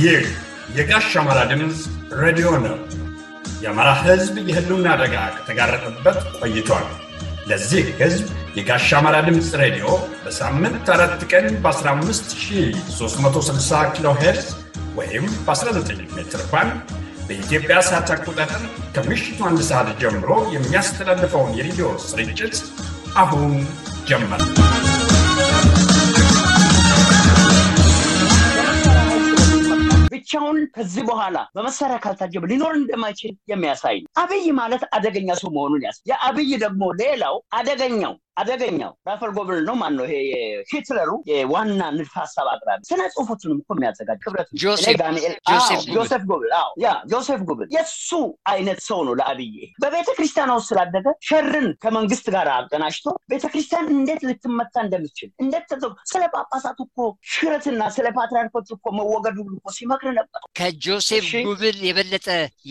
ይህ የጋሽ አማራ ድምፅ ሬዲዮ ነው። የአማራ ሕዝብ የህልውና አደጋ ከተጋረጠበት ቆይቷል። ለዚህ ሕዝብ የጋሽ አማራ ድምፅ ሬዲዮ በሳምንት 4 ቀን በ15360 ኪሎ ሄርዝ ወይም በ19 ሜትር ባንድ በኢትዮጵያ ሰዓት አቆጣጠር ከምሽቱ 1 ሰዓት ጀምሮ የሚያስተላልፈውን የሬዲዮ ስርጭት አሁን ጀመረ። ብቻውን ከዚህ በኋላ በመሳሪያ ካልታጀበ ሊኖር እንደማይችል የሚያሳይ አብይ ማለት አደገኛ ሰው መሆኑን ያስ የአብይ ደግሞ ሌላው አደገኛው ራፈል ጎብል ነው ማን ነው? ይሄ ሂትለሩ የዋና ንድፈ ሐሳብ አቅራቢ ስነ ጽሁፎቹንም እኮ የሚያዘጋጅ ክብረት ጆሴፍ ጎብል የሱ አይነት ሰው ነው። ለአብይ በቤተ ክርስቲያን ውስጥ ስላደገ ሸርን ከመንግስት ጋር አቀናጅቶ ቤተ ክርስቲያን እንዴት ልትመታ እንደምትችል እንዴት ስለ ጳጳሳት እኮ ሽረትና ስለ ፓትርያርኮች እኮ መወገዱ እኮ ሲመክር ነበር። ከጆሴፍ ጎብል የበለጠ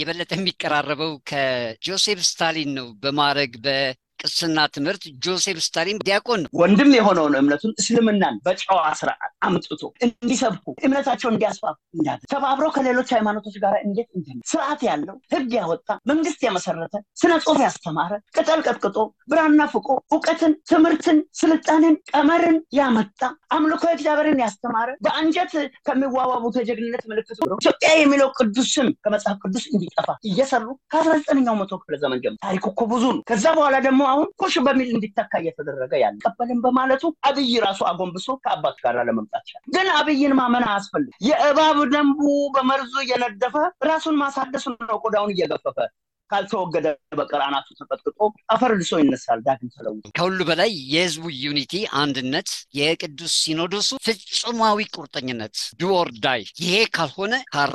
የሚቀራረበው ከጆሴፍ ስታሊን ነው። በማረግ ቅስና ትምህርት ጆሴፍ ስታሊን ዲያቆን ወንድም የሆነውን እምነቱን እስልምናን በጨዋ ስርዓት አምጥቶ እንዲሰብኩ እምነታቸውን እንዲያስፋፉ ተባብሮ ከሌሎች ሃይማኖቶች ጋር እንዴት ስርዓት ያለው ህግ ያወጣ መንግስት ያመሰረተ ስነ ጽሁፍ ያስተማረ ቅጠል ቀጥቅጦ ብራና ፍቆ ዕውቀትን ትምህርትን ስልጣንን ቀመርን ያመጣ አምልኮ እግዚአብሔርን ያስተማረ በአንጀት ከሚዋዋቡ ተጀግንነት ምልክት ኢትዮጵያ የሚለው ቅዱስ ስም ከመጽሐፍ ቅዱስ እንዲጠፋ እየሰሩ ከ19ኛው መቶ ክፍለ ዘመን ጀምሮ ታሪኩ እኮ ብዙ ነው። ከዛ በኋላ ደግሞ አሁን ኮሽ በሚል እንዲተካ እየተደረገ ያለ ቀበልን በማለቱ አብይ ራሱ አጎንብሶ ከአባት ጋር ለመምጣት ይችላል። ግን አብይን ማመን አያስፈልግም። የእባብ ደንቡ በመርዙ እየነደፈ ራሱን ማሳደስ ነው። ቆዳውን እየገፈፈ ካልተወገደ በቀር አናቱ ተቀጥቅጦ አፈር ልሶ ይነሳል ዳግም ተለውጦ። ከሁሉ በላይ የህዝቡ ዩኒቲ አንድነት፣ የቅዱስ ሲኖዶሱ ፍጹማዊ ቁርጠኝነት ዱ ኦር ዳይ ይሄ ካልሆነ ካራ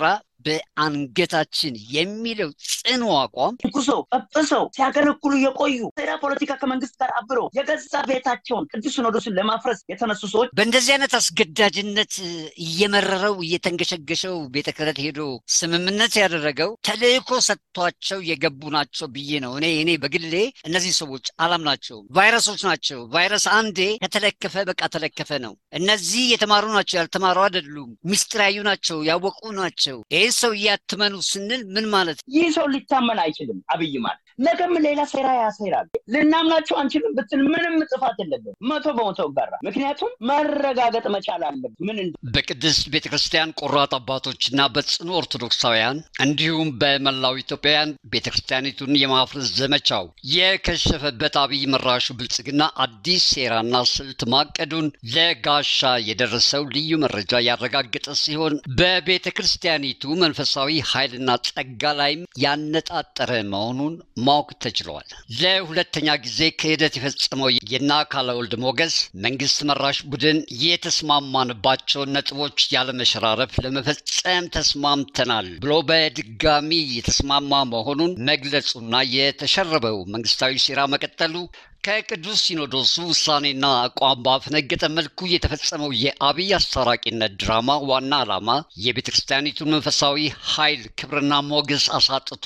በአንገታችን የሚለው ጽኑ አቋም ቁሶ ሲያገለግሉ የቆዩ ሴራ ፖለቲካ ከመንግስት ጋር አብሮ የገዛ ቤታቸውን ቅዱስ ሲኖዶስን ለማፍረስ የተነሱ ሰዎች በእንደዚህ አይነት አስገዳጅነት እየመረረው እየተንገሸገሸው ቤተ ክህነት ሄዶ ስምምነት ያደረገው ተልእኮ ሰጥቷቸው የገቡ ናቸው ብዬ ነው። እኔ በግሌ እነዚህ ሰዎች አላምናቸውም። ቫይረሶች ናቸው። ቫይረስ አንዴ ከተለከፈ በቃ ተለከፈ ነው። እነዚህ የተማሩ ናቸው፣ ያልተማሩ አይደሉም። ምስጢራዊ ናቸው፣ ያወቁ ናቸው። ሰው ያትመኑ ስንል ምን ማለት? ይህ ሰው ሊታመን አይችልም። አብይ ማለት ነገም ሌላ ሴራ ያሰራል። ልናምናቸው አንችልም ብትል ምንም ጥፋት የለበት። 100% ጋራ ምክንያቱም ማረጋገጥ መቻል አለበት። ምን በቅድስት ቤተክርስቲያን ቆራጥ አባቶችና በጽኑ ኦርቶዶክሳውያን እንዲሁም በመላው ኢትዮጵያውያን ቤተክርስቲያኒቱን የማፍረስ ዘመቻው የከሸፈበት አብይ መራሹ ብልጽግና አዲስ ሴራና ስልት ማቀዱን ለጋሻ የደረሰው ልዩ መረጃ ያረጋገጠ ሲሆን በቤተክርስቲያኒቱ መንፈሳዊ ኃይልና ጸጋ ላይም ያነጣጠረ መሆኑን ማወቅ ተችሏል። ለሁለተኛ ጊዜ ክህደት የፈጸመው የናካለ ወልድ ሞገስ መንግስት መራሽ ቡድን የተስማማንባቸው ነጥቦች ያለመሸራረፍ ለመፈጸም ተስማምተናል ብሎ በድጋሚ የተስማማ መሆኑን መግለጹና የተሸረበው መንግስታዊ ሴራ መቀጠሉ ከቅዱስ ሲኖዶስ ውሳኔና አቋም ባፈነገጠ መልኩ የተፈጸመው የአብይ አስታራቂነት ድራማ ዋና ዓላማ የቤተክርስቲያኒቱን መንፈሳዊ ኃይል ክብርና ሞገስ አሳጥቶ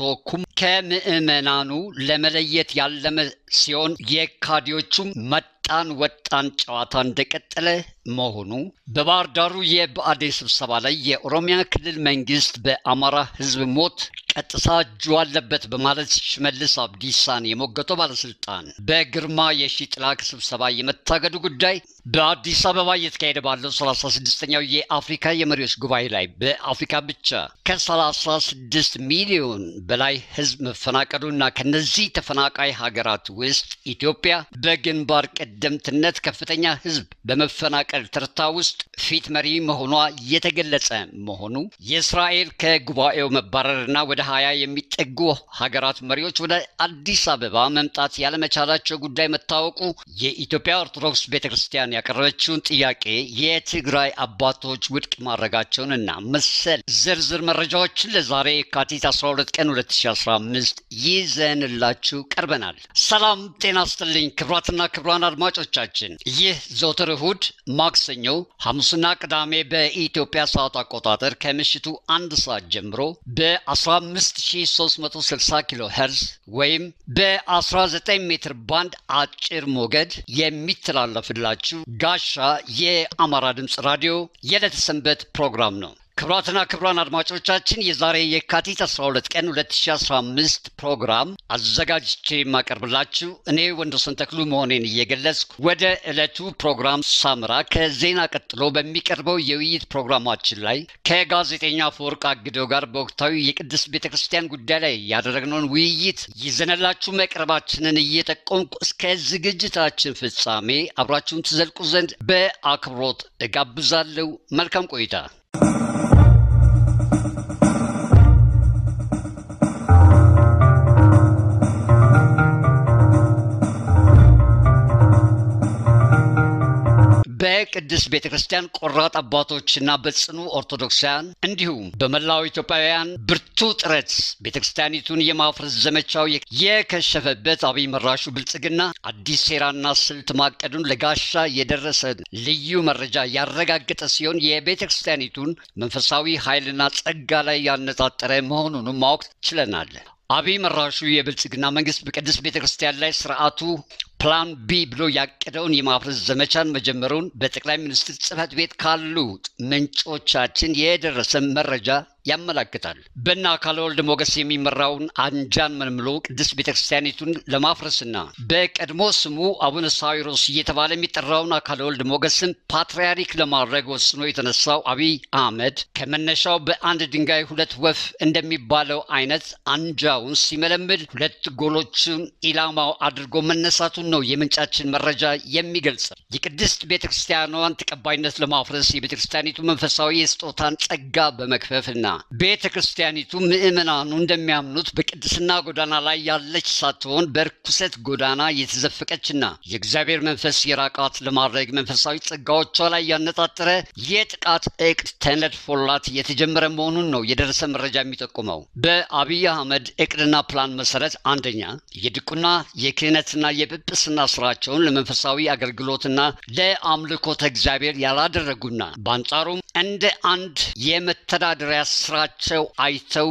ከምዕመናኑ ለመለየት ያለመ ሲሆን የካዲዎቹም ወጣን ጨዋታ እንደቀጠለ መሆኑ በባህር ዳሩ የብአዴን ስብሰባ ላይ የኦሮሚያ ክልል መንግስት በአማራ ህዝብ ሞት ቀጥታ እጁ አለበት በማለት ሽመልስ አብዲሳን የሞገተው ባለስልጣን በግርማ የሺጥላ ስብሰባ የመታገዱ ጉዳይ በአዲስ አበባ እየተካሄደ ባለው 36ኛው የአፍሪካ የመሪዎች ጉባኤ ላይ በአፍሪካ ብቻ ከ36 ሚሊዮን በላይ ህዝብ መፈናቀሉና ከነዚህ ተፈናቃይ ሀገራት ውስጥ ኢትዮጵያ በግንባር ቀደምትነት ከፍተኛ ህዝብ በመፈናቀል ተርታ ውስጥ ፊት መሪ መሆኗ የተገለጸ መሆኑ የእስራኤል ከጉባኤው መባረርና ወደ 20 የሚጠጉ ሀገራት መሪዎች ወደ አዲስ አበባ መምጣት ያለመቻላቸው ጉዳይ መታወቁ የኢትዮጵያ ኦርቶዶክስ ቤተክርስቲያን ያቀረበችውን ጥያቄ የትግራይ አባቶች ውድቅ ማድረጋቸውንና መሰል ዝርዝር መረጃዎችን ለዛሬ የካቲት 12 ቀን 2015 ይዘንላችሁ ቀርበናል። ሰላም ጤና ይስጥልኝ ክብራትና ክብራን አድማጮቻችን፣ ይህ ዘወትር እሁድ፣ ማክሰኞ፣ ሐሙስና ቅዳሜ በኢትዮጵያ ሰዓት አቆጣጠር ከምሽቱ 1 ሰዓት ጀምሮ በ15360 ኪሎ ሄርዝ ወይም በ19 ሜትር ባንድ አጭር ሞገድ የሚተላለፍላችሁ ጋሻ የአማራ ድምጽ ራዲዮ የዕለተ ሰንበት ፕሮግራም ነው። ክብራትና ክብራን አድማጮቻችን የዛሬ የካቲት 12 ቀን 2015 ፕሮግራም አዘጋጅቼ ማቀርብላችሁ እኔ ወንዶሰን ተክሉ መሆኔን እየገለጽኩ ወደ ዕለቱ ፕሮግራም ሳምራ ከዜና ቀጥሎ በሚቀርበው የውይይት ፕሮግራማችን ላይ ከጋዜጠኛ አፈወርቅ አግደው ጋር በወቅታዊ የቅድስት ቤተክርስቲያን ጉዳይ ላይ ያደረግነውን ውይይት ይዘንላችሁ መቅረባችንን እየጠቆምኩ እስከ ዝግጅታችን ፍጻሜ አብራችሁን ትዘልቁ ዘንድ በአክብሮት እጋብዛለሁ። መልካም ቆይታ። በቅድስት ቤተክርስቲያን ቆራጥ አባቶችና በጽኑ ኦርቶዶክሳውያን እንዲሁም በመላው ኢትዮጵያውያን ብርቱ ጥረት ቤተክርስቲያኒቱን የማፍረስ ዘመቻው የከሸፈበት አብይ መራሹ ብልጽግና አዲስ ሴራና ስልት ማቀዱን ለጋሻ የደረሰ ልዩ መረጃ ያረጋገጠ ሲሆን የቤተክርስቲያኒቱን መንፈሳዊ ኃይልና ጸጋ ላይ ያነጣጠረ መሆኑን ማወቅ ችለናል። አብይ መራሹ የብልጽግና መንግስት በቅድስት ቤተክርስቲያን ላይ ስርዓቱ ፕላን ቢ ብሎ ያቀደውን የማፍረስ ዘመቻን መጀመሩን በጠቅላይ ሚኒስትር ጽሕፈት ቤት ካሉ ምንጮቻችን የደረሰ መረጃ ያመለክታል። በእነ አካለ ወልድ ሞገስ የሚመራውን አንጃን መልምሎ ቅድስት ቤተክርስቲያኒቱን ለማፍረስና በቀድሞ ስሙ አቡነ ሳዊሮስ እየተባለ የሚጠራውን አካለ ወልድ ሞገስን ፓትርያርክ ለማድረግ ወስኖ የተነሳው አብይ አህመድ ከመነሻው በአንድ ድንጋይ ሁለት ወፍ እንደሚባለው አይነት አንጃውን ሲመለምል ሁለት ጎሎችን ኢላማው አድርጎ መነሳቱን ነው የምንጫችን መረጃ የሚገልጸው። የቅድስት ቤተክርስቲያኗን ተቀባይነት ለማፍረስ የቤተክርስቲያኒቱ መንፈሳዊ የስጦታን ጸጋ በመክፈፍና ቤተክርስቲያኒቱ ምእመናኑ እንደሚያምኑት በቅድስና ጎዳና ላይ ያለች ሳትሆን በርኩሰት ጎዳና የተዘፈቀችና የእግዚአብሔር መንፈስ የራቃት ለማድረግ መንፈሳዊ ጸጋዎቿ ላይ ያነጣጠረ የጥቃት እቅድ ተነድፎላት የተጀመረ መሆኑን ነው የደረሰ መረጃ የሚጠቁመው። በአብይ አህመድ እቅድና ፕላን መሰረት አንደኛ የድቁና የክህነትና የጵጵስና ስራቸውን ለመንፈሳዊ አገልግሎትና ለአምልኮተ እግዚአብሔር ያላደረጉና በአንጻሩም እንደ አንድ የመተዳደሪያ ስራቸው አይተው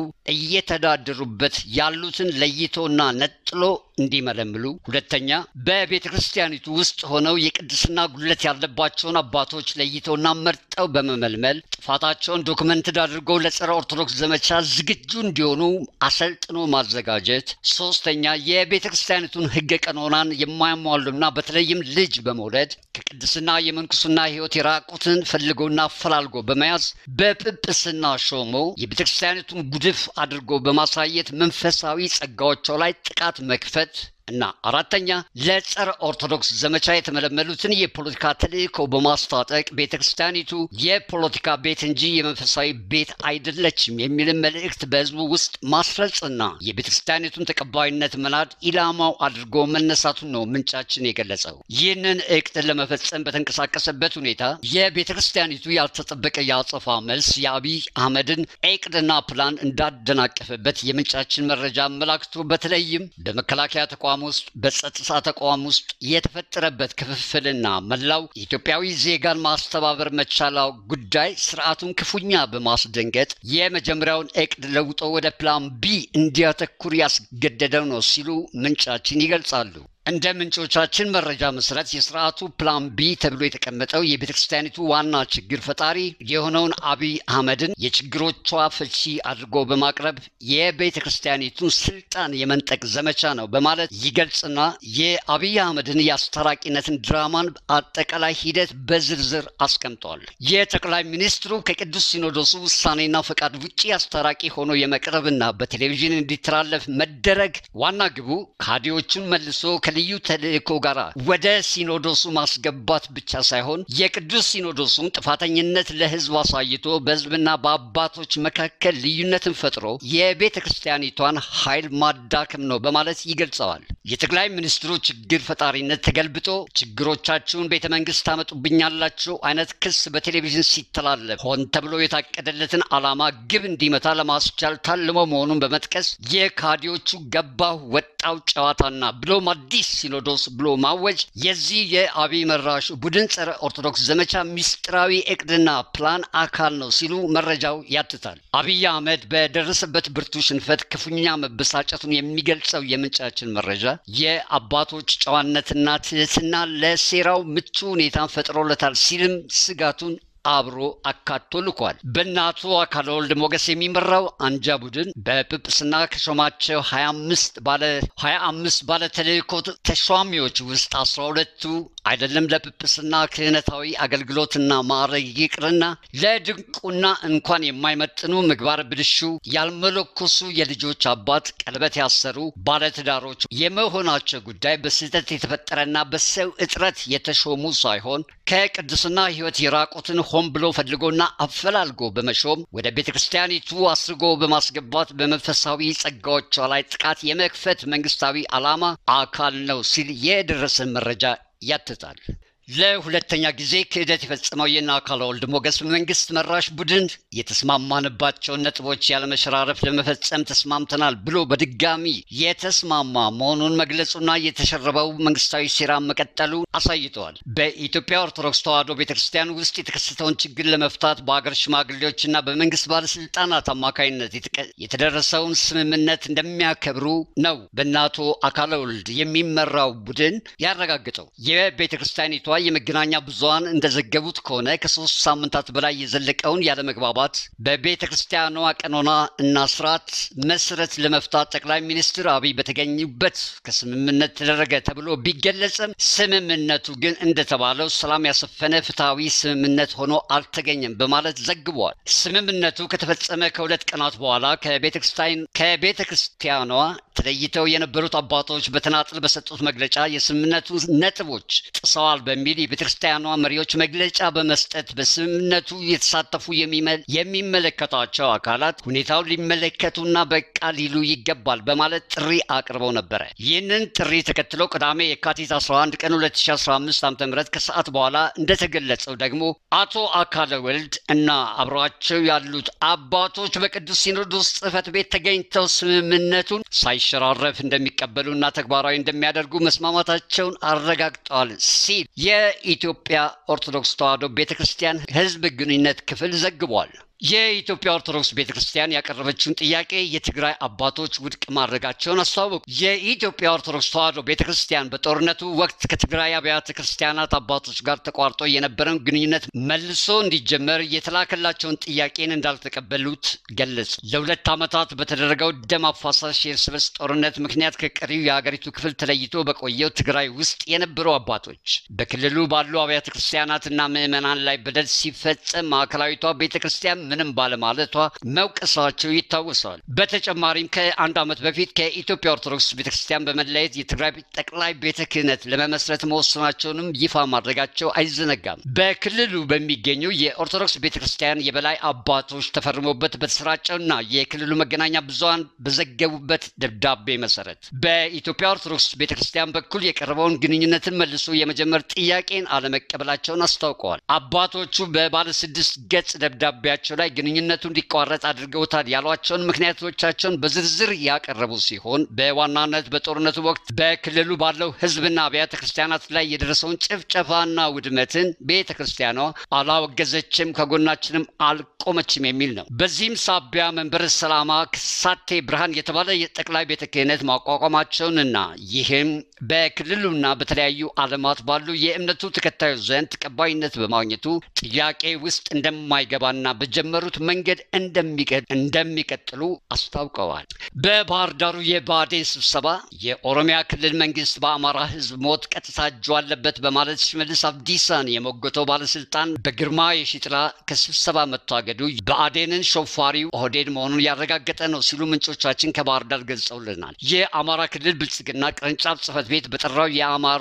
እየተዳደሩበት ያሉትን ለይቶና ነጥሎ እንዲመለምሉ። ሁለተኛ በቤተክርስቲያኒቱ ውስጥ ሆነው የቅድስና ጉድለት ያለባቸውን አባቶች ለይቶና መርጠው በመመልመል ጥፋታቸውን ዶክመንት አድርገው ለጸረ ኦርቶዶክስ ዘመቻ ዝግጁ እንዲሆኑ አሰልጥኖ ማዘጋጀት። ሶስተኛ የቤተክርስቲያኒቱን ሕገ ቀኖናን የማያሟሉና በተለይም ልጅ በመውለድ ከቅድስና የመንኩስና ሕይወት የራቁትን ፈልጎና ፈላልጎ በመያዝ በጵጵስና ሾሞ የቤተክርስቲያኒቱን ጉድፍ አድርጎ በማሳየት መንፈሳዊ ጸጋዎቿ ላይ ጥቃት መክፈት እና አራተኛ ለጸረ ኦርቶዶክስ ዘመቻ የተመለመሉትን የፖለቲካ ተልእኮ በማስታጠቅ ቤተክርስቲያኒቱ የፖለቲካ ቤት እንጂ የመንፈሳዊ ቤት አይደለችም የሚል መልእክት በህዝቡ ውስጥ ማስረጽና የቤተክርስቲያኒቱን ተቀባይነት መናድ ኢላማው አድርጎ መነሳቱን ነው ምንጫችን የገለጸው። ይህንን እቅድ ለመፈጸም በተንቀሳቀሰበት ሁኔታ የቤተክርስቲያኒቱ ያልተጠበቀ ያጸፋ መልስ የአብይ አህመድን እቅድና ፕላን እንዳደናቀፈበት የምንጫችን መረጃ አመላክቶ በተለይም በመከላከያ ተቋም ውስጥ በጸጥታ ተቋም ውስጥ የተፈጠረበት ክፍፍልና መላው ኢትዮጵያዊ ዜጋን ማስተባበር መቻላው ጉዳይ ስርዓቱን ክፉኛ በማስደንገጥ የመጀመሪያውን እቅድ ለውጦ ወደ ፕላን ቢ እንዲያተኩር ያስገደደው ነው ሲሉ ምንጫችን ይገልጻሉ። እንደ ምንጮቻችን መረጃ መሰረት የስርዓቱ ፕላን ቢ ተብሎ የተቀመጠው የቤተክርስቲያኒቱ ዋና ችግር ፈጣሪ የሆነውን አብይ አህመድን የችግሮቿ ፍቺ አድርጎ በማቅረብ የቤተክርስቲያኒቱን ስልጣን የመንጠቅ ዘመቻ ነው በማለት ይገልጽና የአብይ አህመድን የአስታራቂነትን ድራማን አጠቃላይ ሂደት በዝርዝር አስቀምጧል። የጠቅላይ ሚኒስትሩ ከቅዱስ ሲኖዶሱ ውሳኔና ፈቃድ ውጪ አስታራቂ ሆኖ የመቅረብና በቴሌቪዥን እንዲተላለፍ መደረግ ዋና ግቡ ካዲዎቹን መልሶ ልዩ ተልእኮ ጋር ወደ ሲኖዶሱ ማስገባት ብቻ ሳይሆን የቅዱስ ሲኖዶሱን ጥፋተኝነት ለህዝብ አሳይቶ በህዝብና በአባቶች መካከል ልዩነትን ፈጥሮ የቤተክርስቲያኒቷን ኃይል ማዳከም ነው በማለት ይገልጸዋል። የጠቅላይ ሚኒስትሩ ችግር ፈጣሪነት ተገልብጦ ችግሮቻችሁን ቤተመንግስት ታመጡብኛላችሁ አይነት ክስ በቴሌቪዥን ሲተላለፍ ሆን ተብሎ የታቀደለትን ዓላማ ግብ እንዲመታ ለማስቻል ታልሞ መሆኑን በመጥቀስ የካዲዎቹ ገባው ወጣው ጨዋታና ብሎ አዲስ ሲኖዶስ ብሎ ማወጅ የዚህ የአብይ መራሹ ቡድን ጸረ ኦርቶዶክስ ዘመቻ ሚስጥራዊ እቅድና ፕላን አካል ነው ሲሉ መረጃው ያትታል። አብይ አህመድ በደረሰበት ብርቱ ሽንፈት ክፉኛ መበሳጨቱን የሚገልጸው የምንጫችን መረጃ የአባቶች ጨዋነትና ትህትና ለሴራው ምቹ ሁኔታን ፈጥሮለታል ሲልም ስጋቱን አብሮ አካቶ ልኳል። በእናቱ አካለ ወልድ ሞገስ የሚመራው አንጃ ቡድን በጵጵስና ከሾማቸው 25 ባለ ተልእኮ ተሿሚዎች ውስጥ 12ቱ አይደለም ለጵጵስና ክህነታዊ አገልግሎትና ማዕረግ ይቅርና ለድንቁና እንኳን የማይመጥኑ ምግባር ብልሹ ያልመለኮሱ የልጆች አባት ቀለበት ያሰሩ ባለትዳሮች የመሆናቸው ጉዳይ በስህተት የተፈጠረና በሰው እጥረት የተሾሙ ሳይሆን ከቅድስና ሕይወት የራቁትን ሆን ብሎ ፈልጎና አፈላልጎ በመሾም ወደ ቤተክርስቲያኒቱ አስርጎ በማስገባት በመንፈሳዊ ጸጋዎቿ ላይ ጥቃት የመክፈት መንግስታዊ ዓላማ አካል ነው ሲል የደረሰን መረጃ ያትታል። ለሁለተኛ ጊዜ ክህደት የፈጸመው የአካለ ወልድ ሞገስ መንግስት መራሽ ቡድን የተስማማንባቸውን ነጥቦች ያለመሸራረፍ ለመፈጸም ተስማምተናል ብሎ በድጋሚ የተስማማ መሆኑን መግለጹና የተሸረበው መንግስታዊ ሴራ መቀጠሉ አሳይተዋል። በኢትዮጵያ ኦርቶዶክስ ተዋሕዶ ቤተክርስቲያን ውስጥ የተከሰተውን ችግር ለመፍታት በአገር ሽማግሌዎችና በመንግስት ባለስልጣናት አማካይነት የተደረሰውን ስምምነት እንደሚያከብሩ ነው በእናቶ አካለ ወልድ የሚመራው ቡድን ያረጋግጠው። የቤተክርስቲያኒቷ የመገናኛ ብዙሃን እንደዘገቡት ከሆነ ከ3 ሳምንታት በላይ የዘለቀውን ያለመግባባት በቤተክርስቲያኗ ቀኖና እና ስርዓት መሰረት ለመፍታት ጠቅላይ ሚኒስትር አብይ በተገኙበት ከስምምነት ተደረገ ተብሎ ቢገለጽም ስምምነቱ ግን እንደተባለው ሰላም ያሰፈነ ፍትሃዊ ስምምነት ሆኖ አልተገኘም በማለት ዘግቧል። ስምምነቱ ከተፈጸመ ከ2 ቀናት በኋላ ከቤተክርስቲያኗ ተለይተው የነበሩት አባቶች በተናጥል በሰጡት መግለጫ የስምምነቱ ነጥቦች ጥሰዋል በሚል የቤተክርስቲያኗ መሪዎች መግለጫ በመስጠት በስምምነቱ የተሳተፉ የሚመለከታቸው አካላት ሁኔታውን ሊመለከቱና በቃ ሊሉ ይገባል በማለት ጥሪ አቅርበው ነበር። ይህንን ጥሪ ተከትሎ ቅዳሜ የካቲት 11 ቀን 2015 ዓ.ም ከሰዓት በኋላ እንደተገለጸው ደግሞ አቶ አካለ ወልድ እና አብሯቸው ያሉት አባቶች በቅዱስ ሲኖዶስ ጽሕፈት ቤት ተገኝተው ስምምነቱን ሳይሸራረፍ እንደሚቀበሉና ተግባራዊ እንደሚያደርጉ መስማማታቸውን አረጋግጠዋል ሲል የኢትዮጵያ ኦርቶዶክስ ተዋሕዶ ቤተክርስቲያን ሕዝብ ግንኙነት ክፍል ዘግቧል። የኢትዮጵያ ኦርቶዶክስ ቤተክርስቲያን ያቀረበችውን ጥያቄ የትግራይ አባቶች ውድቅ ማድረጋቸውን አስተዋወቁ። የኢትዮጵያ ኦርቶዶክስ ተዋሕዶ ቤተክርስቲያን በጦርነቱ ወቅት ከትግራይ አብያተ ክርስቲያናት አባቶች ጋር ተቋርጦ የነበረውን ግንኙነት መልሶ እንዲጀመር የተላከላቸውን ጥያቄን እንዳልተቀበሉት ገለጹ። ለ2 ዓመታት በተደረገው ደም አፋሳሽ የእርስ በርስ ጦርነት ምክንያት ከቀሪው የሀገሪቱ ክፍል ተለይቶ በቆየው ትግራይ ውስጥ የነበሩ አባቶች በክልሉ ባሉ አብያተ ክርስቲያናትና ምዕመናን ላይ በደል ሲፈጸም ማዕከላዊቷ ቤተክርስቲያን ምንም ባለማለቷ መውቀሳቸው ይታወሳል። በተጨማሪም ከ1 ዓመት በፊት ከኢትዮጵያ ኦርቶዶክስ ቤተክርስቲያን በመለየት የትግራይ ጠቅላይ ቤተ ክህነት ለመመስረት መወሰናቸውንም ይፋ ማድረጋቸው አይዘነጋም። በክልሉ በሚገኙ የኦርቶዶክስ ቤተክርስቲያን የበላይ አባቶች ተፈርሞበት በተሰራጨውና የክልሉ መገናኛ ብዙሃን በዘገቡበት ደብዳቤ መሰረት በኢትዮጵያ ኦርቶዶክስ ቤተክርስቲያን በኩል የቀረበውን ግንኙነትን መልሶ የመጀመር ጥያቄን አለመቀበላቸውን አስታውቀዋል። አባቶቹ በባለ 6 ገጽ ደብዳቤያቸው ላይ ግንኙነቱ እንዲቋረጥ አድርገውታል ያሏቸውን ምክንያቶቻቸውን በዝርዝር ያቀረቡ ሲሆን በዋናነት በጦርነቱ ወቅት በክልሉ ባለው ሕዝብና አብያተ ክርስቲያናት ላይ የደረሰውን ጭፍጨፋና ውድመትን ቤተክርስቲያኗ አላወገዘችም፣ ከጎናችንም አልቆመችም የሚል ነው። በዚህም ሳቢያ መንበረ ሰላማ ክሳቴ ብርሃን የተባለ የጠቅላይ ቤተ ክህነት ማቋቋማቸውንና ይህም በክልሉና በተለያዩ ዓለማት ባሉ የእምነቱ ተከታዮች ዘንድ ተቀባይነት በማግኘቱ ጥያቄ ውስጥ እንደማይገባና በጀመሩት መንገድ እንደሚቀጥሉ አስታውቀዋል። በባህር ዳሩ የብአዴን ስብሰባ የኦሮሚያ ክልል መንግስት በአማራ ህዝብ ሞት ቀጥታ እጁ አለበት በማለት ሽመልስ አብዲሳን የሞገተው ባለስልጣን በግርማ የሺጥላ ከስብሰባ መታገዱ ብአዴንን ሾፋሪው ኦህዴድ መሆኑን ያረጋገጠ ነው ሲሉ ምንጮቻችን ከባህር ዳር ገልጸውልናል። የአማራ ክልል ብልጽግና ቅርንጫፍ ጽሕፈት ቤት በጠራው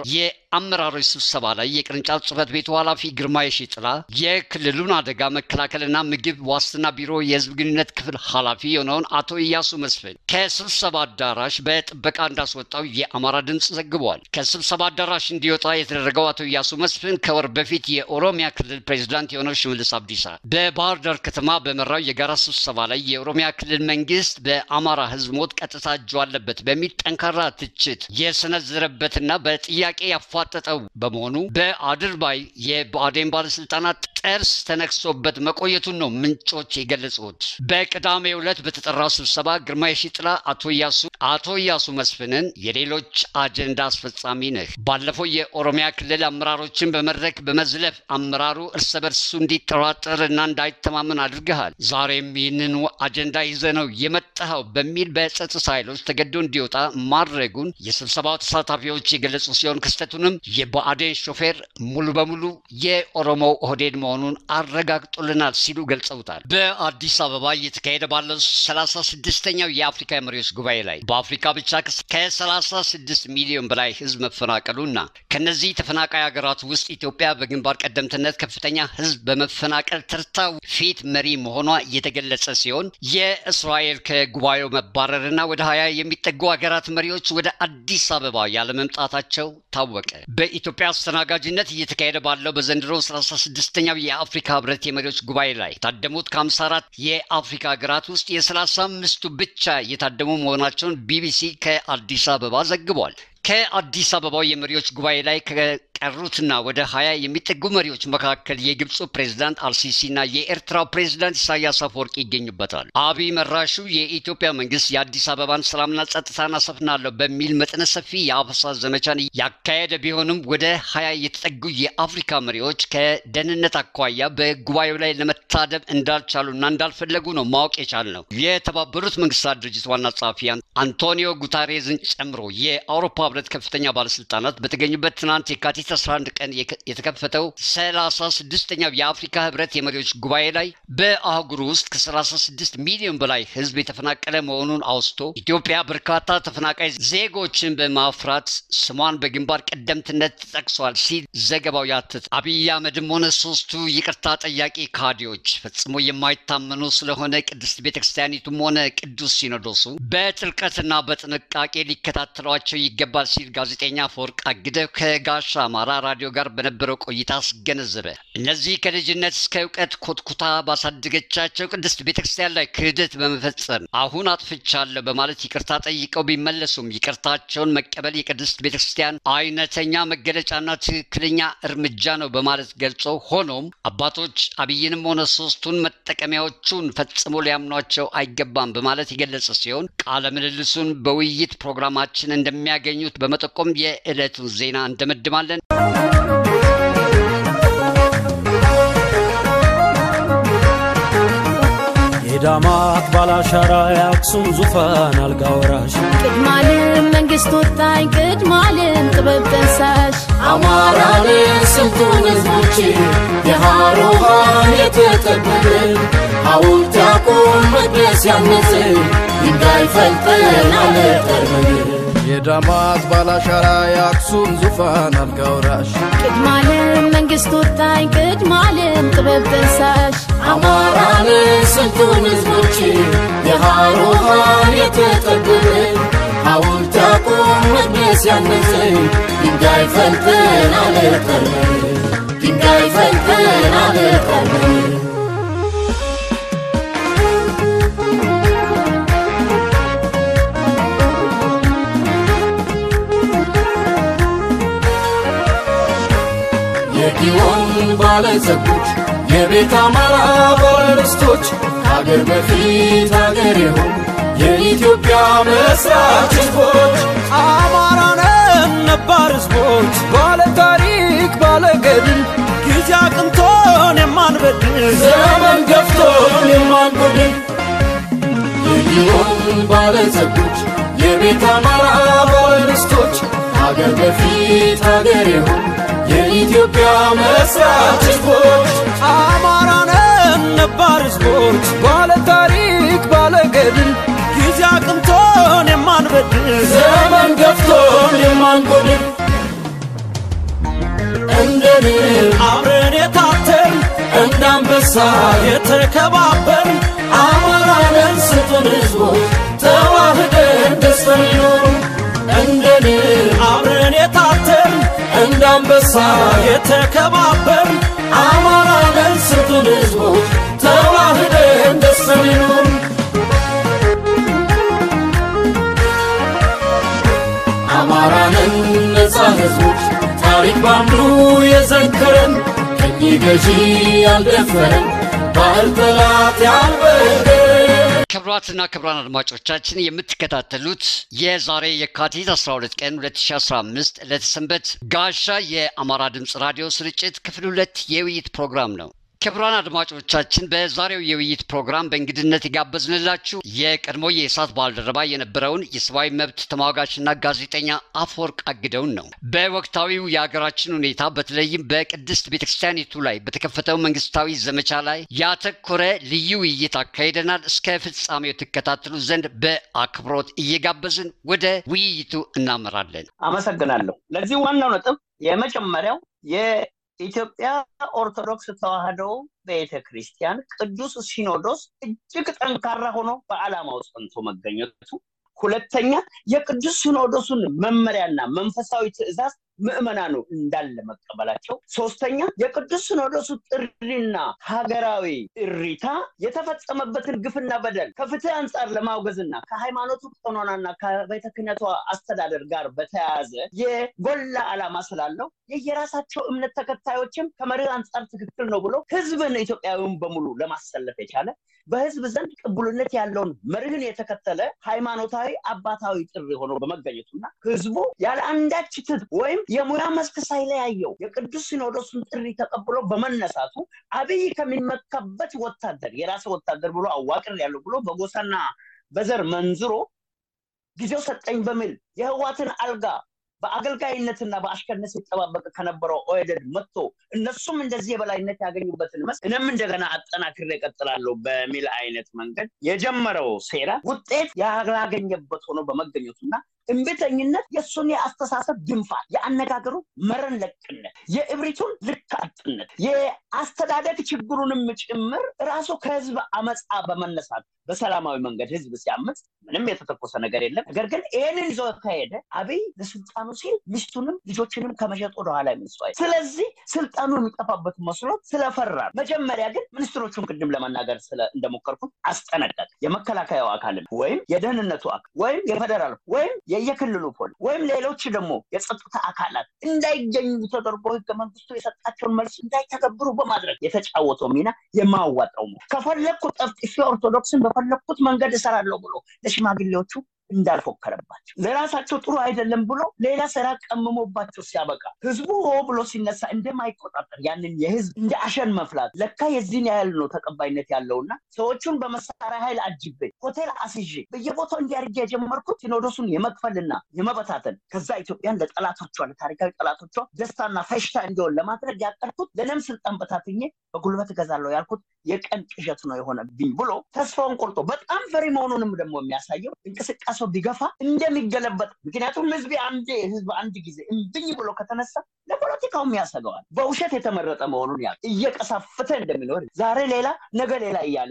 የአመራሮች ስብሰባ ላይ የቅርንጫፍ ጽሕፈት ቤቱ ኃላፊ ግርማ የሺጥላ የክልሉን አደጋ መከላከልና ምግብ ዋስትና ቢሮ የህዝብ ግንኙነት ክፍል ኃላፊ የሆነውን አቶ ኢያሱ መስፍን ከስብሰባ አዳራሽ በጥበቃ እንዳስወጣው የአማራ ድምጽ ዘግቧል። ከስብሰባ አዳራሽ እንዲወጣ የተደረገው አቶ ኢያሱ መስፍን ከወር በፊት የኦሮሚያ ክልል ፕሬዝዳንት የሆነው ሽመልስ አብዲሳ በባህር ዳር ከተማ በመራው የጋራ ስብሰባ ላይ የኦሮሚያ ክልል መንግስት በአማራ ህዝብ ሞት ቀጥታ እጁ አለበት በሚል ጠንካራ ትችት የሰነዘረበትና በጥያቄ ያፋጠጠው በመሆኑ በአድርባይ የብአዴን ባለስልጣናት ጥርስ ተነክሶበት መቆየቱን ነው ምንጮች የገለጹት። በቅዳሜው ዕለት በተጠራው ስብሰባ ግርማይ ሽጥላ አቶ ያሱ መስፍንን የሌሎች አጀንዳ አስፈጻሚ ነህ፣ ባለፈው የኦሮሚያ ክልል አመራሮችን በመድረክ በመዝለፍ አመራሩ እርስ በርሱ እንዲጠራጠርና እንዳይተማመን አድርገሃል። ዛሬም ይህንን አጀንዳ ይዘህ ነው የመጣኸው በሚል በጸጥታ ኃይሎች ተገዶ እንዲወጣ ማድረጉን የስብሰባው ተሳታፊዎች የገለጹ ሲሆን ክስተቱንም የብአዴን ሾፌር ሙሉ በሙሉ የኦሮሞ ኦህዴድ መሆኑን አረጋግጦልናል ሲሉ ገልጸውታል። በአዲስ አበባ እየተካሄደ ባለው 36ኛው የአፍሪካ መሪዎች ጉባኤ ላይ በአፍሪካ ብቻ ከ36 ሚሊዮን በላይ ህዝብ መፈናቀሉና ከነዚህ ተፈናቃይ ሀገራት ውስጥ ኢትዮጵያ በግንባር ቀደምትነት ከፍተኛ ህዝብ በመፈናቀል ተርታ ፊት መሪ መሆኗ የተገለጸ ሲሆን የእስራኤል ከጉባኤው መባረርና ወደ 20 የሚጠጉ ሀገራት መሪዎች ወደ አዲስ አበባ ያለ መምጣታቸው ታወቀ። በኢትዮጵያ አስተናጋጅነት እየተካሄደ ባለው በዘንድሮ 36ኛው የአፍሪካ ህብረት የመሪዎች ጉባኤ ላይ የታደሙት ከ54 የአፍሪካ ሀገራት ውስጥ የ35ቱ ብቻ የታደሙ መሆናቸውን ቢቢሲ ከአዲስ አበባ ዘግቧል። ከአዲስ አበባው የመሪዎች ጉባኤ ላይ ከቀሩትና ወደ 20 የሚጠጉ መሪዎች መካከል የግብፁ ፕሬዝዳንት አልሲሲና የኤርትራው ፕሬዝዳንት ኢሳያስ አፈወርቂ ይገኙበታል። አብይ መራሹ የኢትዮጵያ መንግስት የአዲስ አበባን ሰላምና ጸጥታን አሰፍናለሁ በሚል መጠነ ሰፊ የአፈሳ ዘመቻን ያካሄደ ቢሆንም ወደ 20 የተጠጉ የአፍሪካ መሪዎች ከደህንነት አኳያ በጉባኤው ላይ ለመታደም እንዳልቻሉና እንዳልፈለጉ ነው ማወቅ የቻልነው። የተባበሩት መንግስታት ድርጅት ዋና ጸሐፊ አንቶኒዮ ጉተሬዝን ጨምሮ የአውሮፓ ህብረት ከፍተኛ ባለስልጣናት በተገኙበት ትናንት የካቲት 11 ቀን የተከፈተው 36ኛው የአፍሪካ ህብረት የመሪዎች ጉባኤ ላይ በአህጉሩ ውስጥ ከ36 ሚሊዮን በላይ ህዝብ የተፈናቀለ መሆኑን አውስቶ ኢትዮጵያ በርካታ ተፈናቃይ ዜጎችን በማፍራት ስሟን በግንባር ቀደምትነት ተጠቅሷል ሲል ዘገባው ያትት። አብይ አህመድም ሆነ ሶስቱ ይቅርታ ጠያቂ ካድሬዎች ፈጽሞ የማይታመኑ ስለሆነ ቅድስት ቤተክርስቲያኒቱም ሆነ ቅዱስ ሲኖዶሱ በጥልቀትና በጥንቃቄ ሊከታተሏቸው ይገባል ሲል ጋዜጠኛ አፈወርቅ አግደው ከጋሻ አማራ ራዲዮ ጋር በነበረው ቆይታ አስገነዘበ። እነዚህ ከልጅነት እስከ እውቀት ኮትኩታ ባሳደገቻቸው ቅድስት ቤተክርስቲያን ላይ ክህደት በመፈጸም አሁን አጥፍቻለሁ በማለት ይቅርታ ጠይቀው ቢመለሱም ይቅርታቸውን መቀበል የቅድስት ቤተክርስቲያን አይነተኛ መገለጫና ትክክለኛ እርምጃ ነው በማለት ገልጾ ሆኖም አባቶች አብይንም ሆነ ሶስቱን መጠቀሚያዎቹን ፈጽሞ ሊያምኗቸው አይገባም በማለት የገለጸ ሲሆን ቃለ ምልልሱን በውይይት ፕሮግራማችን እንደሚያገኙት በመጠቆም የዕለቱን ዜና እንደመድማለን። የዳማት ባላሻራ ያክሱም ዙፋን አልጋ ወራሽ ቅድማልም መንግስት ወጣኝ ቅድማልም ጥበብ ተንሳሽ አማራን ስልጡን ህዝቦች የሃሮሃን የተጠበበን ሐውልት ያቁም መቅደስ ያነጽ ድንጋይ ፈልጠን አለጠርበን የዳማት ባላሻራ ያክሱም ዙፋን አልጋ ወራሽ ቅድማልም መንግስት ወጣኝ ቅድማልም ጥበብ ተንሳሽ አማራን ስልጡን ህዝቦች የሃሮሃን የተጠበበን ሐውልት ያቁም መቅደስ ያነጽ ድንጋይ ፈልጠን አለጠርበን ድንጋይ ፈልጠን አለጠርበን የጊዮን ባለጸጎች የቤት አማራ ባለርስቶች ሀገር በፊት ሀገር የሆኑ የኢትዮጵያ መስራች ህዝቦች አማራነን ነባር ህዝቦች ባለ ታሪክ ባለ ገድል ጊዜ አቅንቶን የማንበድል ዘመን ገፍቶን የማንጎድል የጊዮን ባለጸጎች የቤት አማራ ባለርስቶች ሀገር በፊት ሀገር የሆኑ የኢትዮጵያ መስራች ህዝቦች አማራነን ነባር ህዝቦች ባለ ታሪክ ባለ ገድል ጊዜ አቅንቶን የማንበድል ዘመን ገፍቶን የማንጎድል እንደንን አብረን የታተን እንደ አንበሳ የተከባበር አማራንን ስጡን ህዝቦች ተዋህደን ደስተን ይኖሩ እንደንን አብረን የታተን እንደ አንበሳ የተከባበር አማራንን ስጡን ህዝቦች ተዋህደን ደስተን ይኖሩ አማራንን ነፃ ህዝቦች ታሪክ ባንዱ የዘከረን ቀኝ ገዢ ያልደፈረን ባዕድ ጠላት ያልበገረን። ክቡራትና ክቡራን አድማጮቻችን የምትከታተሉት የዛሬ የካቲት 12 ቀን 2015 ለተሰንበት ጋሻ የአማራ ድምጽ ራዲዮ ስርጭት ክፍል 2 የውይይት ፕሮግራም ነው። ክቡራን አድማጮቻችን በዛሬው የውይይት ፕሮግራም በእንግድነት የጋበዝንላችሁ የቀድሞ የኢሳት ባልደረባ የነበረውን የሰብአዊ መብት ተሟጋችና ጋዜጠኛ አፈወርቅ አግደውን ነው። በወቅታዊው የሀገራችን ሁኔታ በተለይም በቅድስት ቤተክርስቲያኒቱ ላይ በተከፈተው መንግስታዊ ዘመቻ ላይ ያተኮረ ልዩ ውይይት አካሂደናል። እስከ ፍጻሜው ተከታተሉ ዘንድ በአክብሮት እየጋበዝን ወደ ውይይቱ እናመራለን። አመሰግናለሁ። ለዚህ ዋናው ነጥብ የመጀመሪያው የኢትዮጵያ ኦርቶዶክስ ተዋሕዶ ቤተክርስቲያን ቅዱስ ሲኖዶስ እጅግ ጠንካራ ሆኖ በዓላማው ጸንቶ መገኘቱ፣ ሁለተኛ የቅዱስ ሲኖዶሱን መመሪያና መንፈሳዊ ትእዛዝ ምእመናኑ እንዳለ መቀበላቸው፣ ሶስተኛ የቅዱስ ሲኖዶሱ ጥሪና ሀገራዊ እሪታ የተፈጸመበትን ግፍና በደል ከፍትህ አንጻር ለማውገዝና ከሃይማኖቱ ቀኖናና ከቤተ ክህነቷ አስተዳደር ጋር በተያያዘ የጎላ ዓላማ ስላለው የየራሳቸው እምነት ተከታዮችም ከመርህ አንጻር ትክክል ነው ብሎ ህዝብን ኢትዮጵያዊውን በሙሉ ለማሰለፍ የቻለ በህዝብ ዘንድ ቅቡልነት ያለውን መርህን የተከተለ ሃይማኖታዊ አባታዊ ጥሪ ሆኖ በመገኘቱና ህዝቡ ያለ አንዳች ትጥቅ ወይም የሙያ መስክ ሳይለያየው የቅዱስ ሲኖዶስን ጥሪ ተቀብሎ በመነሳቱ አብይ ከሚመካበት ወታደር የራስ ወታደር ብሎ አዋቅር ያለው ብሎ በጎሳና በዘር መንዝሮ ጊዜው ሰጠኝ በሚል የህዋትን አልጋ በአገልጋይነትና በአሽከርነት ሲጠባበቅ ከነበረው ኦህዴድ መጥቶ እነሱም እንደዚህ የበላይነት ያገኙበትን መስክ እኔም እንደገና አጠናክሬ እቀጥላለሁ በሚል አይነት መንገድ የጀመረው ሴራ ውጤት ያላገኘበት ሆኖ በመገኘቱና እምቢተኝነት የሱን የአስተሳሰብ ድንፋት፣ የአነጋገሩ መረን ለቅነት፣ የእብሪቱን ልክ አጥነት፣ የአስተዳደግ ችግሩንም ጭምር ራሱ ከህዝብ አመጻ በመነሳት በሰላማዊ መንገድ ህዝብ ሲያመጽ ምንም የተተኮሰ ነገር የለም። ነገር ግን ይሄንን ይዞ ከሄደ አብይ ለስልጣኑ ሲል ሚስቱንም ልጆችንም ከመሸጥ ወደ ኋላ ይመስዋይ። ስለዚህ ስልጣኑ የሚጠፋበት መስሎት ስለፈራ መጀመሪያ ግን ሚኒስትሮቹን ቅድም ለመናገር እንደሞከርኩት አስጠነቀቀ። የመከላከያው አካል ወይም የደህንነቱ አካል ወይም የፌደራል ወይም የየክልሉ ፖሊስ ወይም ሌሎች ደግሞ የጸጥታ አካላት እንዳይገኙ ተደርጎ ህገ መንግስቱ የሰጣቸውን መልስ እንዳይተገብሩ በማድረግ የተጫወተው ሚና የማዋጣው ነው። ከፈለኩ ጠፍጥፌ ኦርቶዶክስን በፈለኩት መንገድ እሰራለሁ ብሎ ለሽማግሌዎቹ እንዳልፎከረባቸው ለራሳቸው ጥሩ አይደለም ብሎ ሌላ ስራ ቀምሞባቸው ሲያበቃ ህዝቡ ሆ ብሎ ሲነሳ እንደማይቆጣጠር ያንን የህዝብ እንደ አሸን መፍላት ለካ የዚህን ያህል ነው ተቀባይነት ያለውና ሰዎቹን በመሳሪያ ኃይል አጅቤ ሆቴል አስይዤ በየቦታው እንዲያርግ የጀመርኩት ሲኖዶሱን የመክፈልና የመበታተን ከዛ ኢትዮጵያን ለጠላቶቿ ለታሪካዊ ጠላቶቿ ደስታና ፈሽታ እንዲሆን ለማድረግ ያቀርኩት ለነም ስልጣን በታትኜ በጉልበት እገዛለሁ ያልኩት የቀን ቅዠት ነው የሆነብኝ ብሎ ተስፋውን ቆርጦ በጣም ፈሪ መሆኑንም ደግሞ የሚያሳየው እንቅስቃሴ ቢገፋ እንደሚገለበጥ ምክንያቱም ህዝብ አንድ ጊዜ እንብኝ ብሎ ከተነሳ ለፖለቲካውም ያሰጋዋል። በውሸት የተመረጠ መሆኑን እየቀሳፈተ እንደሚኖር ዛሬ ሌላ ነገ ሌላ እያለ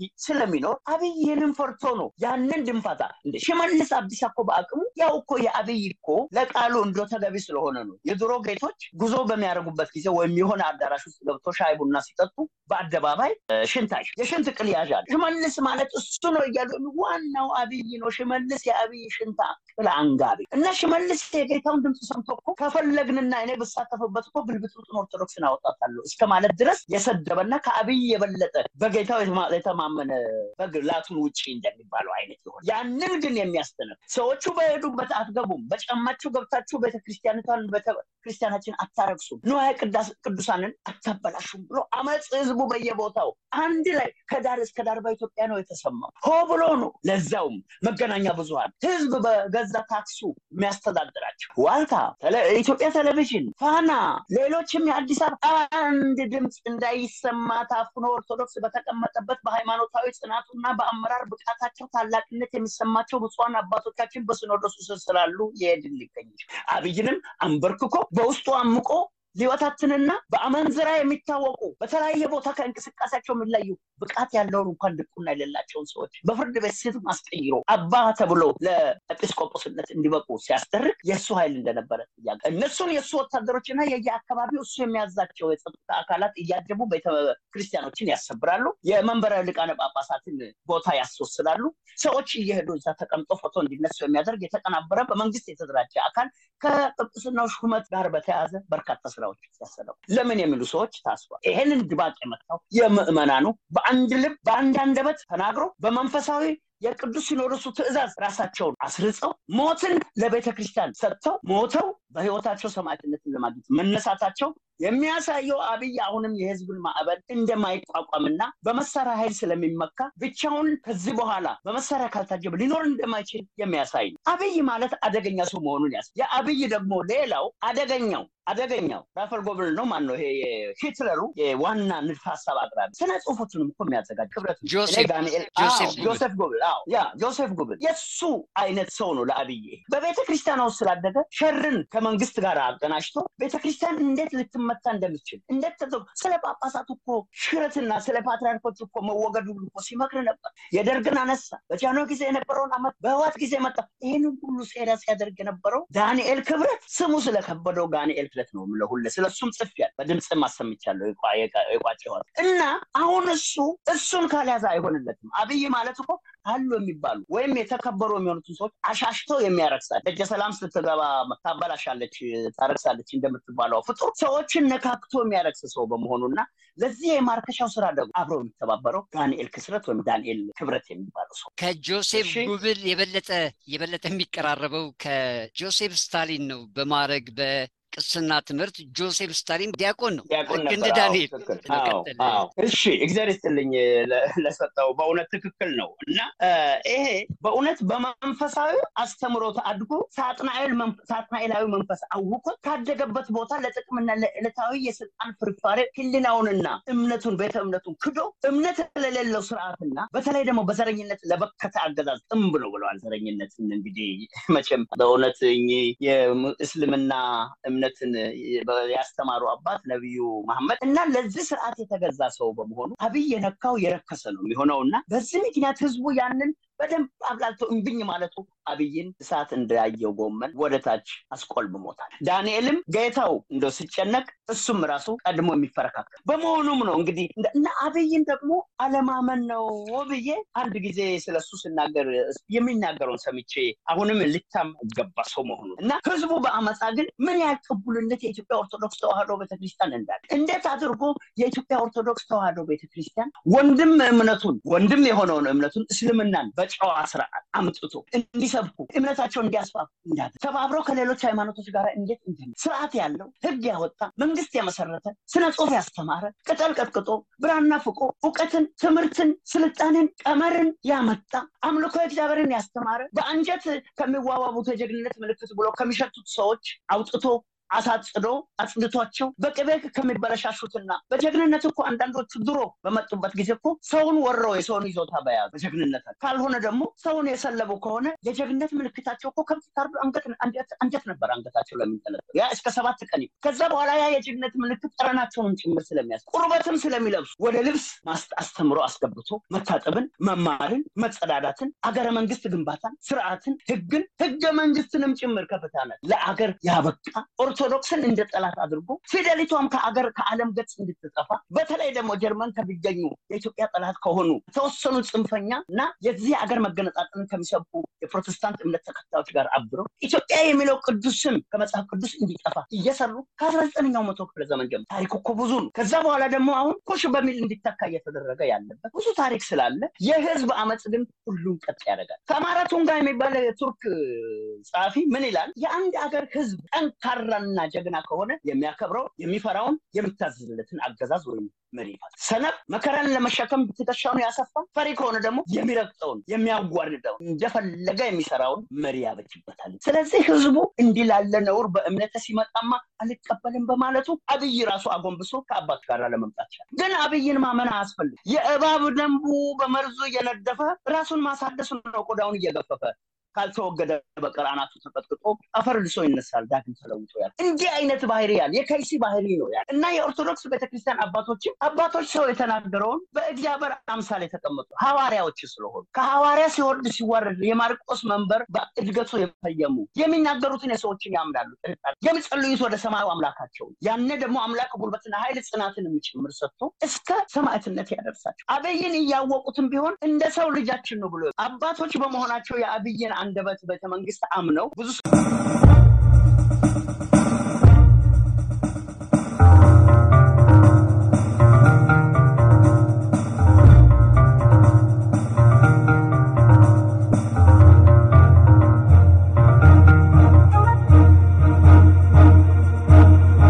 ስለሚኖር አብይ ይህንን ፈርቶ ነው ያንን ድንፋታ እንደ ሽመልስ አብዲሳ እኮ በአቅሙ ያው እኮ የአብይ እኮ ለቃሉ እንዶ ተገቢ ስለሆነ ነው። የድሮ ጌቶች ጉዞ በሚያደርጉበት ጊዜ ወይም የሆነ አዳራሽ ውስጥ ገብቶ ሻይ ቡና ሲጠጡ በአደባባይ ሽንታሽ የሽንት ቅል ያዣል። ሽመልስ ማለት እሱ ነው እያሉ ዋናው አብይ ነው ሽመልስ የአብይ ሽንታ ቅል አንጋቢ እና ሽመልስ የጌታውን ድምፅ ሰምቶ እኮ ከፈለግንና እኔ በሳተፈበት እኮ ብልብጥሩን ኦርቶዶክስን አወጣታለሁ እስከ ማለት ድረስ የሰደበና ከአብይ የበለጠ በጌታው የተማመነ በግላቱን ውጪ እንደሚባለው አይነት ይሆን። ያንን ግን የሚያስተነፍ ሰዎቹ በሄዱበት አትገቡም፣ በጫማችሁ ገብታችሁ ቤተክርስቲያኒቷን ቤተክርስቲያናችን አታረክሱም፣ ንዋየ ቅዱሳንን አታበላሹም ብሎ አመጽ ህዝቡ በየቦታው አንድ ላይ ከዳር እስከ ዳር በኢትዮጵያ ነው የተሰማው። ሆ ብሎ ነው። ለዛውም መገናኛ ብዙሃን ህዝብ በገዛ ታክሱ የሚያስተዳድራቸው ዋልታ፣ ኢትዮጵያ ቴሌቪዥን፣ ፋና፣ ሌሎችም የአዲስ አበባ አንድ ድምፅ እንዳይሰማ ታፍኖ ኦርቶዶክስ በተቀመጠበት በሃይማኖታዊ ጽናቱና በአመራር ብቃታቸው ታላቅነት የሚሰማቸው ብፁዓን አባቶቻችን በሲኖዶሱ ስር ስላሉ የድል ሊገኝ አብይንም አንበርክኮ በውስጡ አምቆ ሊወታትንና በአመንዝራ የሚታወቁ በተለያየ ቦታ ከእንቅስቃሴያቸው የሚለዩ ብቃት ያለውን እንኳን ድቁና የሌላቸውን ሰዎች በፍርድ ቤት ስም አስቀይሮ አባ ተብሎ ለኤጲስቆጶስነት እንዲበቁ ሲያስደርግ የእሱ ኃይል እንደነበረ እነሱን የእሱ ወታደሮችና የየአካባቢው እሱ የሚያዛቸው የጸጥታ አካላት እያጀቡ ቤተክርስቲያኖችን ያሰብራሉ፣ የመንበረ ሊቃነ ጳጳሳትን ቦታ ያስወስዳሉ። ሰዎች እየሄዱ እዛ ተቀምጦ ፎቶ እንዲነሱ የሚያደርግ የተቀናበረ በመንግስት የተደራጀ አካል ከጵጵስናው ሹመት ጋር በተያያዘ በርካታ ስራዎች ያሰለው ለምን የሚሉ ሰዎች ታስሯል። ይሄንን ድባቅ የመታው የምእመናኑ በአንድ ልብ በአንድ አንደበት ተናግሮ በመንፈሳዊ የቅዱስ ሲኖዶሱ ትእዛዝ ራሳቸውን አስርጸው ሞትን ለቤተክርስቲያን ሰጥተው ሞተው በህይወታቸው ሰማዕትነትን ለማግኘት መነሳታቸው የሚያሳየው አብይ አሁንም የህዝብን ማዕበል እንደማይቋቋምና በመሳሪያ ኃይል ስለሚመካ ብቻውን ከዚህ በኋላ በመሳሪያ ካልታጀበ ሊኖር እንደማይችል የሚያሳይ ነው። አብይ ማለት አደገኛ ሰው መሆኑን የአብይ ደግሞ ሌላው አደገኛው ራፋኤል ጎብል ነው። ማን ነው? ይሄ ሂትለሩ የዋና ንድፈ ሐሳብ አቅራቢ ስነ ጽሁፎቹንም እኮ የሚያዘጋጅ ክብረት ጆሴፍ ጎብል ጆሴፍ ጎብል የሱ አይነት ሰው ነው። ለአብይ በቤተክርስቲያን ውስጥ ስላደገ ሸርን ከመንግስት ጋር አቀናጅቶ ቤተክርስቲያን እንዴት ልትመታ እንደምትችል እንዴት ስለ ጳጳሳት እኮ ሽረትና ስለ ፓትርያርኮች እኮ መወገዱ እኮ ሲመክር ነበር። የደርግን አነሳ። በጃኖ ጊዜ የነበረውን አመት በህዋት ጊዜ መጣ። ይሄንን ሁሉ ሴራ ሲያደርግ የነበረው ዳንኤል ክብረት ስሙ ስለከበደው ዳንኤል ክብረት ነው ለሁሉ ስለሱም ጽፌያለሁ። በድምጽ ማሰምቻለሁ የቋጨዋል እና አሁን እሱን ካልያዘ አይሆንለትም። አብይ ማለት እኮ አሉ የሚባሉ ወይም የተከበሩ የሚሆኑት ሰዎች አሻሽተው የሚያረክሳል። ደጀ ሰላም ስትገባ ታበላሻለች ታረክሳለች እንደምትባለው ፍጡር ሰዎችን ነካክቶ የሚያረክስ ሰው በመሆኑና ለዚህ የማርከሻው ስራ ደግሞ አብሮ የሚተባበረው ዳንኤል ክስረት ወይም ዳንኤል ክብረት የሚባለው ሰው ከጆሴፍ ጉብል የበለጠ የሚቀራረበው ከጆሴፍ ስታሊን ነው። በማረግ ቅስና ትምህርት ጆሴፍ ስታሊን ዲያቆን ነው እንደ ዳንኤል። እሺ እግዚአብሔር ይስጥልኝ ለሰጠው በእውነት ትክክል ነው። እና ይሄ በእውነት በመንፈሳዊ አስተምሮት አድጎ ሳጥናኤላዊ መንፈስ አውቆ ካደገበት ቦታ ለጥቅምና ለዕለታዊ የስልጣን ፍርፋሬ ህሊናውንና እምነቱን ቤተ እምነቱን ክዶ እምነት ለሌለው ስርዓትና በተለይ ደግሞ በዘረኝነት ለበከተ አገዛዝ ጥምብ ነው ብለዋል። ዘረኝነት እንግዲህ መቼም በእውነት የእስልምና እምነትን ያስተማሩ አባት ነብዩ መሐመድ እና ለዚህ ስርዓት የተገዛ ሰው በመሆኑ አብይ የነካው የረከሰ ነው የሚሆነውና በዚህ ምክንያት ህዝቡ ያንን በደንብ አብላልቶ እንብኝ ማለቱ አብይን እሳት እንዳያየው ጎመን ወደታች አስቆልብሞታል። ዳንኤልም ጌታው እንደው ሲጨነቅ እሱም ራሱ ቀድሞ የሚፈረካከል በመሆኑም ነው እንግዲህ እና አብይን ደግሞ አለማመን ነው ብዬ አንድ ጊዜ ስለሱ ስናገር የሚናገረውን ሰምቼ አሁንም ልታም ገባ ሰው መሆኑ እና ህዝቡ በአመፃ ግን ምን ያልቅቡልነት የኢትዮጵያ ኦርቶዶክስ ተዋህዶ ቤተክርስቲያን እንዳለ እንዴት አድርጎ የኢትዮጵያ ኦርቶዶክስ ተዋህዶ ቤተክርስቲያን ወንድም የሆነውን እምነቱን እስልምናን ጨዋ ስርዓት አምጥቶ እንዲሰብኩ እምነታቸውን እንዲያስፋፉ ተባብረው ከሌሎች ሃይማኖቶች ጋር እንዴት ስርዓት ያለው ህግ ያወጣ መንግስት የመሰረተ ስነ ጽሁፍ ያስተማረ ቅጠል ቀጥቅጦ ብራና ፍቆ ዕውቀትን ትምህርትን ስልጣንን ቀመርን ያመጣ አምልኮ እግዚአብሔርን ያስተማረ በአንጀት ከሚዋዋቡት የጀግንነት ምልክት ብሎ ከሚሸቱት ሰዎች አውጥቶ አጽድቷቸው በቅቤ ከሚበረሻሹትና በጀግንነት እኮ አንዳንዶቹ ድሮ በመጡበት ጊዜ እኮ ሰውን ወረው የሰውን ይዞታ በያዙ በጀግንነት ካልሆነ ደግሞ ሰውን የሰለቡ ከሆነ የጀግንነት ምልክታቸው እኮ ከፍታር አንጀት ነበር አንገታቸው ለሚንጠለጠል ያ እስከ 7 ቀን ከዛ በኋላ ያ የጀግንነት ምልክት ጠረናቸውን ጭምር ስለሚያስ ቁርበትም ስለሚለብሱ ወደ ልብስ አስተምሮ አስገብቶ መታጠብን መማርን መጸዳዳትን አገረ መንግስት ግንባታን ስርዓትን ህገ መንግስትንም ጭምር ከፍታነት ለአገር ያበቃ ኦርቶዶክስን እንደ ጠላት አድርጎ ፊደሊቷም ከዓለም ገጽ እንድትጠፋ በተለይ ደግሞ ጀርመን ከቢገኙ የኢትዮጵያ ጠላት ከሆኑ ተወሰኑ ጽንፈኛና የዚህ አገር መገነጣጠልን ከሚሰብኩ የፕሮቴስታንት እምነት ተከታዮች ጋር አብረው ኢትዮጵያ የሚለው ቅዱስ ስም ከመጽሐፍ ቅዱስ እንዲጠፋ እየሰሩ ከ19ኛው መቶ ክፍለ ዘመን ጀምሮ ታሪኩ እኮ ብዙ ነው። ከዛ በኋላ ደግሞ አሁን ኮሽ በሚል እንዲተካ እየተደረገ ያለበት ብዙ ታሪክ ስላለ የህዝብ አመጽ ግን ሁሉን ቀጥ ያደርጋል። ከማራቱን ጋር የሚባል የቱርክ ጻፊ ምን ይላል? የአንድ አገር ህዝብ ጠንካራና ጀግና ከሆነ የሚያከብረው የሚፈራውን የሚታዘዝለትን አገዛዝ ወይም መሪ ይባላል። ሰነፍ መከራን ለመሸከም ትከሻውን ያሰፋ፣ ፈሪ ከሆነ ደግሞ የሚረግጠውን የሚያጓርደውን እንደፈለገ የሚሰራውን መሪ ያበጅበታል። ስለዚህ ህዝቡ እንዲላለ ነውር በእምነት ሲመጣማ አልቀበልም በማለቱ አብይ ራሱ አጎንብሶ ከአባት ጋር ለመምጣት ይችላል። ግን አብይን ማመን አያስፈልግ። የእባብ ደንቡ በመርዙ እየነደፈ ራሱን ማሳደስ ነው ቆዳውን እየገፈፈ ካልተወገደ በቀር አናቱ ተቀጥቅጦ አፈር ልሶ ይነሳል ዳግም ተለውጦ ያል እንዲህ አይነት ባህሪ ያል የከይሲ ባህሪ ነው ያል እና የኦርቶዶክስ ቤተክርስቲያን አባቶች ሰው የተናገረውን በእግዚአብሔር አምሳል የተቀመጡ ሐዋርያዎች ስለሆኑ ከሐዋርያ ሲወርድ ሲዋረድ የማርቆስ መንበር በእድገቱ የፈየሙ የሚናገሩትን የሰዎችን ያምናሉ የሚጸልዩት ወደ ሰማዩ አምላካቸው ያነ ደግሞ አምላክ ጉልበትና ኃይል ጽናትን የሚጨምር ሰጥቶ እስከ ሰማዕትነት ያደርሳቸው አብይን እያወቁትም ቢሆን እንደ ሰው ልጃችን ነው ብሎ አባቶች በመሆናቸው የአብይን አንደበት ቤተ መንግስት አምነው ብዙ